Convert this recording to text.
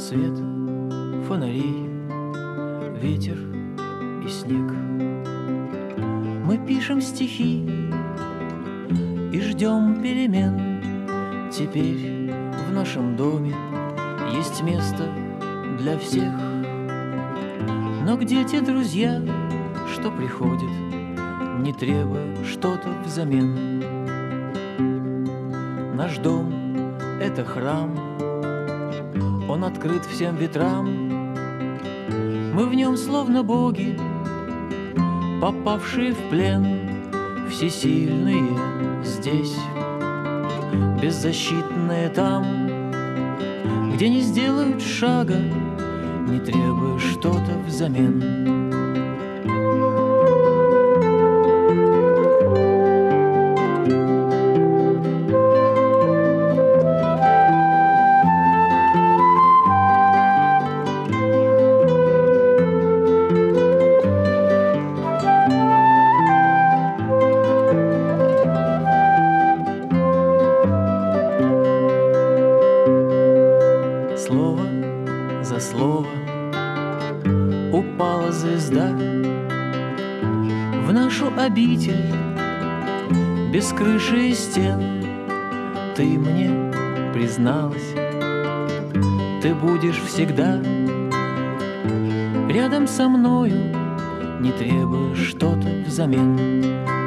свет фонарей, ветер и снег. Мы пишем стихи и ждем перемен. Теперь в нашем доме есть место для всех. Но где те друзья, что приходят, не требуя что-то взамен? Наш дом — это храм, он открыт всем ветрам. Мы в нем словно боги, попавшие в плен, всесильные здесь, беззащитные там, где не сделают шага, не требуя что-то взамен. Слово за слово упала звезда в нашу обитель без крыши и стен. Ты мне призналась, ты будешь всегда рядом со мною, не требуя что-то взамен.